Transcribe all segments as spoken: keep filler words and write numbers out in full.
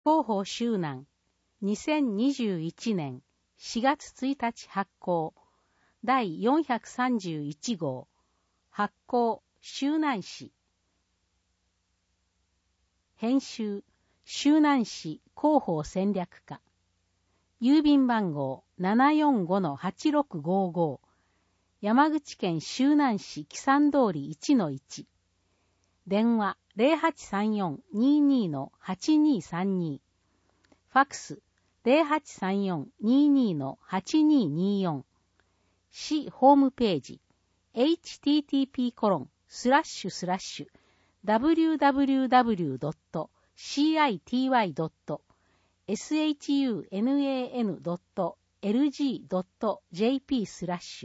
広報周南にせんにじゅういちねんしがつついたち発行だいよんひゃくさんじゅういちごう発行周南市編集周南市広報戦略課郵便番号 ななよんごのはちろくごご 山口県周南市木山通り いちのいち 電話 ゼロはちさんよん にーにーのはちにーさんに ファックス ゼロはちさんよん にーにーのはちにーにーよん 市ホームページ エイチティーティーピーコロンスラッシュスラッシュダブリューダブリューダブリュードットシーアイティーワイドットシャンドットエルジードットジェーピー スラッシュ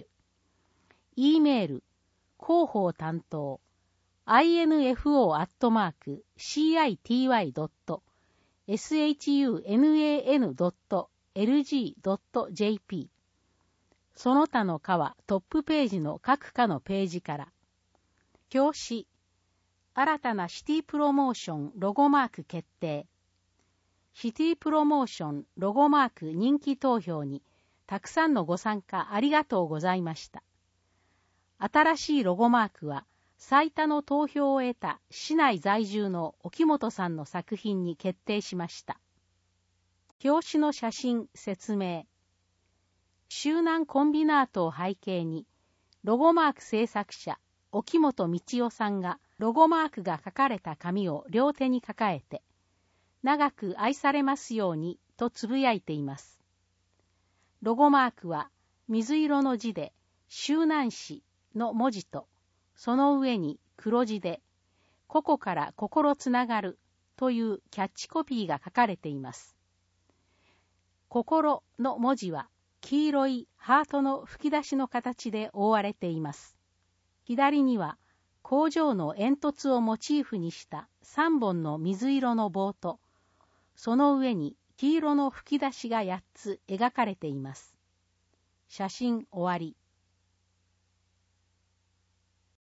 E メール広報担当 アイエヌエフオー アットマーク シーアイティーワイドットシャンドットエルジードットジェーピー その他の課はトップページの各課のページから表紙新たなシティプロモーションロゴマーク決定シティプロモーションロゴマーク人気投票にたくさんのご参加ありがとうございました。新しいロゴマークは最多の投票を得た市内在住の沖本さんの作品に決定しました。表紙の写真説明周南コンビナートを背景にロゴマーク制作者沖本道夫さんがロゴマークが書かれた紙を両手に抱えて長く愛されますようにとつぶやいています。ロゴマークは水色の字で周南市の文字とその上に黒字でここから心つながるというキャッチコピーが書かれています。心の文字は黄色いハートの吹き出しの形で覆われています。左には工場の煙突をモチーフにしたさんぼんの水色の棒とその上に黄色の吹き出しがやっつ描かれています。写真終わり。